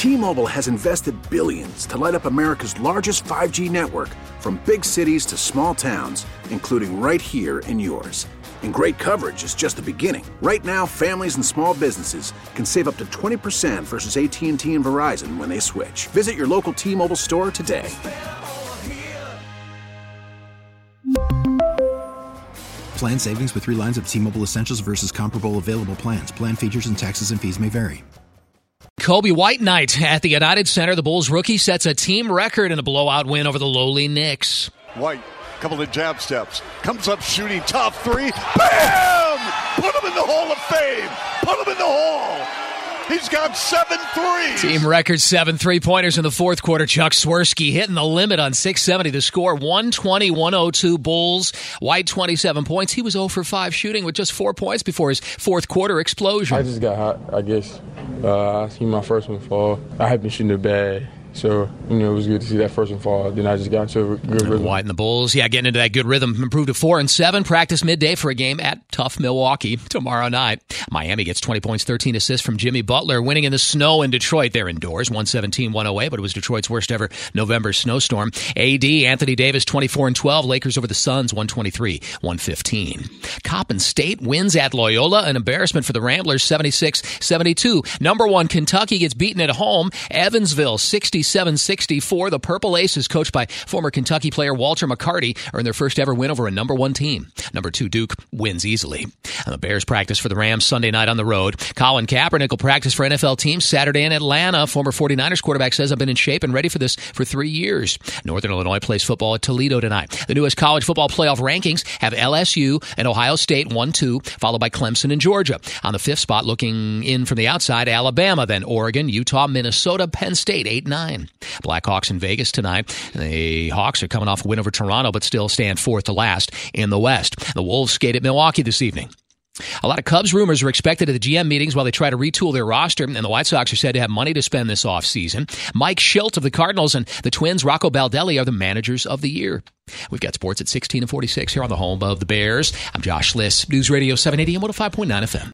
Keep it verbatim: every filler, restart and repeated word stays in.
T-Mobile has invested billions to light up America's largest five G network, from big cities to small towns, including right here in yours. And great coverage is just the beginning. Right now, families and small businesses can save up to twenty percent versus A T and T and Verizon when they switch. Visit your local T-Mobile store today. Plan savings with three lines of T-Mobile Essentials versus comparable available plans. Plan features and taxes and fees may vary. Kobe White night at the United Center. The Bulls rookie sets a team record in a blowout win over the lowly Knicks. White, couple of jab steps, comes up shooting top three. Bam! Put him in the Hall of Fame. Put him in the Hall. He's got seven threes. Team record seven three-pointers in the fourth quarter. Chuck Swirsky hitting the limit on six seventy. The score, one twenty to one oh two Bulls. White, twenty-seven points. He was zero for five shooting with just four points before his fourth quarter explosion. I just got hot, I guess. Uh, I seen my first one fall. I had been shooting the bad. So, you know, it was good to see that first one fall. Then I just got into a good rhythm. White and the Bulls, yeah, getting into that good rhythm. Improved to four and seven. Practice midday for a game at tough Milwaukee tomorrow night. Miami gets twenty points, thirteen assists from Jimmy Butler. Winning in the snow in Detroit. They're indoors, one seventeen to one oh eight, but it was Detroit's worst ever November snowstorm. A D, Anthony Davis, twenty-four and twelve. Lakers over the Suns, one twenty-three to one fifteen. Coppin State wins at Loyola. An embarrassment for the Ramblers, seventy-six seventy-two. Number one, Kentucky gets beaten at home. Evansville, sixty-seven sixty-four. The Purple Aces, coached by former Kentucky player Walter McCarty, earned their first ever win over a number one team. Number two, Duke, wins easily. And the Bears practice for the Rams Sunday night on the road. Colin Kaepernick will practice for N F L teams Saturday in Atlanta. Former forty-niners quarterback says, I've been in shape and ready for this for three years. Northern Illinois plays football at Toledo tonight. The newest college football playoff rankings have L S U and Ohio State one two, followed by Clemson and Georgia. On the fifth spot, looking in from the outside, Alabama, then Oregon, Utah, Minnesota, Penn State, eight nine. Blackhawks in Vegas tonight. The Hawks are coming off a win over Toronto, but still stand fourth to last in the West. The Wolves skate at Milwaukee this evening. A lot of Cubs rumors are expected at the G M meetings while they try to retool their roster, and the White Sox are said to have money to spend this offseason. Mike Schilt of the Cardinals and the Twins, Rocco Baldelli, are the managers of the year. We've got sports at sixteen and forty-six here on the home of the Bears. I'm Josh Liss, News Radio seven eighty and one oh five point nine F M.